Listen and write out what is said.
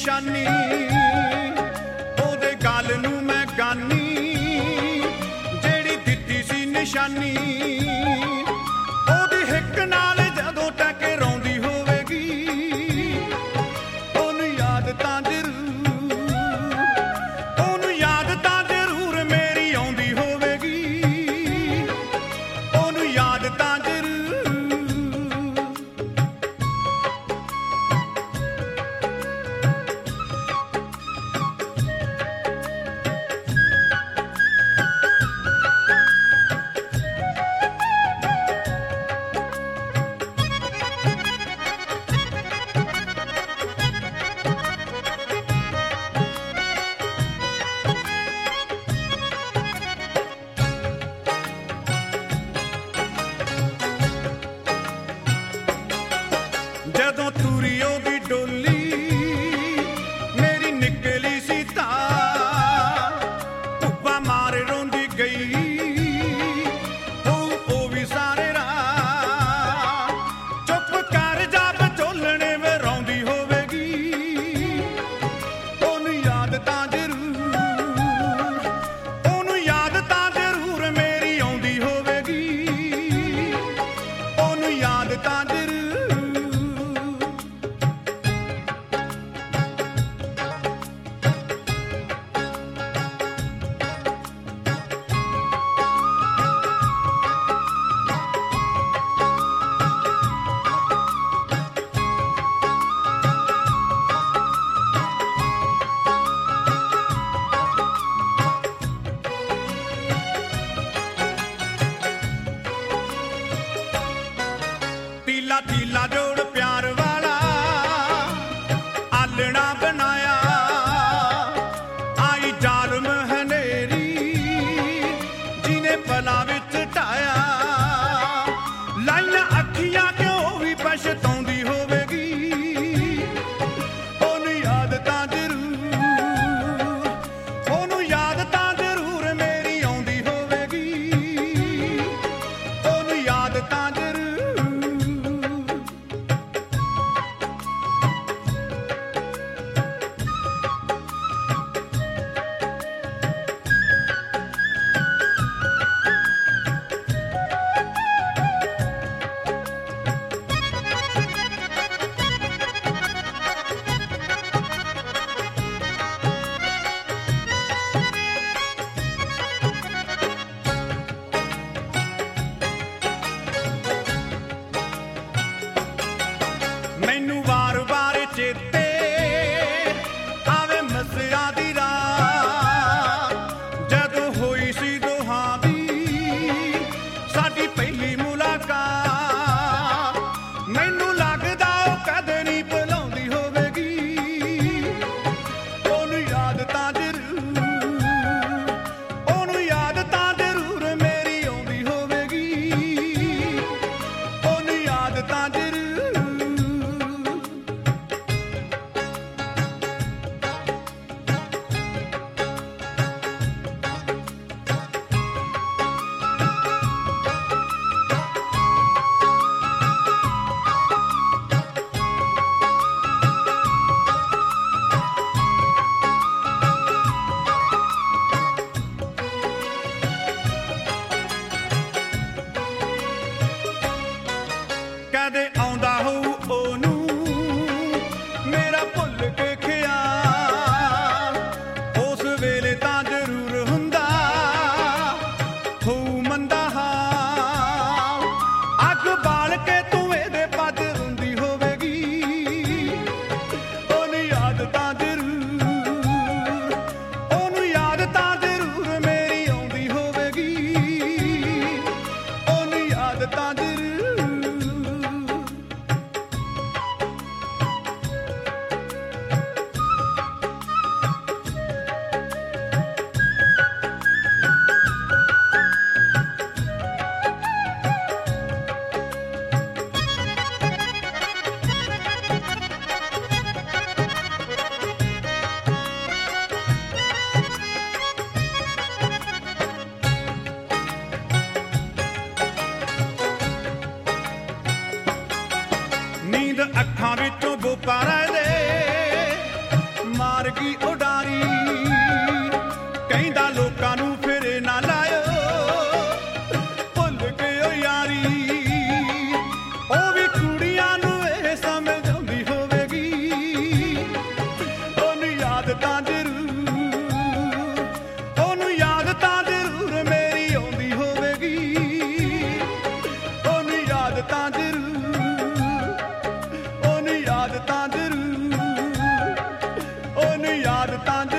ਨਿਸ਼ਾਨੀ ਉਹਦੇ ਗੱਲ ਨੂੰ ਮੈਂ ਗਾਨੀ ਜਿਹੜੀ ਦਿੱਤੀ ਸੀ ਨਿਸ਼ਾਨੀ ਉਹਦੀ ਹਿੱਕ ਨਾਲ ਜਦੋਂ ਟਕਰਾਉਂਦੀ ਹੋਵੇਗੀ ਉਹਨੂੰ ਯਾਦ ਤਾਂ ਜ਼ਰੂਰ ਉਹਨੂੰ ਯਾਦ ਤਾਂ ਜ਼ਰੂਰ ਮੇਰੀ ਆਉਂਦੀ ਹੋਵੇਗੀ ਉਹਨੂੰ ਯਾਦ ਤਾਂ ਜ਼ਰੂਰ ਜਦੋਂ ਤੁਰੀ ਉਹਦੀ ਡੋਲੀ ਮੇਰੀ ਨਿਕਲੀ ਸੀ ਤਾਂ ਧੁੱਪਾਂ ਮਾਰੇ ਰੋਂਦੀ ਗਈ ਉਹ ਵੀ ਸਾਰੇ ਰਾਹ ਚੁੱਪ ਕਰ ਜਾ ਵਿਚੋਲਣੇ ਵੇ ਰੋਂਦੀ ਹੋਵੇਗੀ ਉਹਨੂੰ ਯਾਦ ਤਾਂ ਜ਼ਰੂਰ ਉਹਨੂੰ ਯਾਦ ਤਾਂ ਜ਼ਰੂਰ ਮੇਰੀ ਆਉਂਦੀ ਹੋਵੇਗੀ ਉਹਨੂੰ ਯਾਦ ਤਾਂ ਜ਼ਰੂਰ ਤੀਲਾ ਤੀਲਾ ਜੋੜ ਪਿਆਰ ਵਾਲਾ ਆਲਣਾ ਬਣਾਇਆ ਆਈ ਜ਼ਾਲਮ ਹਨੇਰੀ ਜਿਹਨੇ ਪਲਾਂ ਵਿੱਚ ਢਾਇਆ ਲਾਈਆਂ ਅੱਖੀਆਂ ਕਿਉਂ ਵੀ ਪਛਤਾਉਂਦੀ ਹੋਵੇਗੀ ਉਹਨੂੰ ਯਾਦ ਤਾਂ ਜ਼ਰੂਰ ਉਹਨੂੰ ਯਾਦ ਤਾਂ ਜ਼ਰੂਰ ਮੇਰੀ ਆਉਂਦੀ ਹੋਵੇਗੀ ਉਹਨੂੰ ਯਾਦ ਤਾਂ ਜ਼ਰੂਰ ਮੈਨੂੰ ਵਾਰ-ਵਾਰ ਚੇਤੇ ਆਵੇ ਮਸਿਆਂ ਦੀ ਰਾਤ ਜਦੋਂ ਹੋਈ ਸੀ ਦੋਹਾਂ ਦੀ ਸਾਡੀ ਪਹਿਲੀ ਮੁਲਾਕਾਤ ਮੈਨੂੰ ਲੱਗਦਾ ਉਹ ਕਦੇ ਨਹੀਂ ਭੁਲਾਉਂਦੀ ਹੋਵੇਗੀ ਉਹਨੂੰ ਯਾਦ ਤਾਂ ਜ਼ਰੂਰ ਉਹਨੂੰ ਯਾਦ ਤਾਂ ਜ਼ਰੂਰ ਮੇਰੀ ਆਉਂਦੀ ਹੋਵੇਗੀ ਉਹਨੂੰ ਯਾਦ ਤਾਂ ਜ਼ਰੂਰ ਕਦੇ ਆਉਂਦਾ ਹੋਊ ਉਹਨੂੰ ਮੇਰਾ ਭੁੱਲ ਕੇ ਖਿਆਲ ਉਸ ਵੇਲੇ ਤਾਂ ਜ਼ਰੂਰ ਹੁੰਦਾ ਹੋਊ ਮੰਦਾ ਹਾਲ ਅੱਗ ਬਾਲ ਕੇ ਤੂੰ ਇਹਦੇ ਪੱਜ ਹੁੰਦੀ ਹੋਵੇਗੀ ਉਹਨੂੰ ਯਾਦ ਤਾਂ ਜ਼ਰੂਰ ਉਹਨੂੰ ਯਾਦ ਤਾਂ ਜ਼ਰੂਰ ਮੇਰੀ ਆਉਂਦੀ ਹੋਵੇਗੀ ਉਹਨੂੰ ਯਾਦ ਤਾਂ ਜ਼ਰੂਰ ਨੀਂਦ ਅੱਖਾਂ ਵਿੱਚੋਂ ਬੋਪਾਰਾ ਦੇ ਵਰਗੀ ਉਡਾਰੀ ਕਹਿੰਦਾ ਲੋਕਾਂ ਨੂੰ ਫੇਰੇ ਨਾ ਲਾਇਓ ਭੁੱਲ ਕੇ ਉਹ ਯਾਰੀ ਉਹ ਵੀ ਕੁੜੀਆਂ ਨੂੰ ਇਹ ਸਮਝਾਉਂਦੀ ਹੋਵੇਗੀ ਉਹਨੂੰ ਯਾਦ ਤਾਂ ਜ਼ਰੂਰ ਉਹਨੂੰ ਯਾਦ ਤਾਂ ਜ਼ਰੂਰ ਮੇਰੀ ਆਉਂਦੀ ਹੋਵੇਗੀ ਉਹਨੂੰ ਯਾਦ ਤਾਂ ਜ਼ਰੂਰ ਉਹਨੂੰ ਯਾਦ ਤਾਂ ਜ਼ਰੂਰ ਉਹਨੂੰ ਯਾਦ ਤਾਂ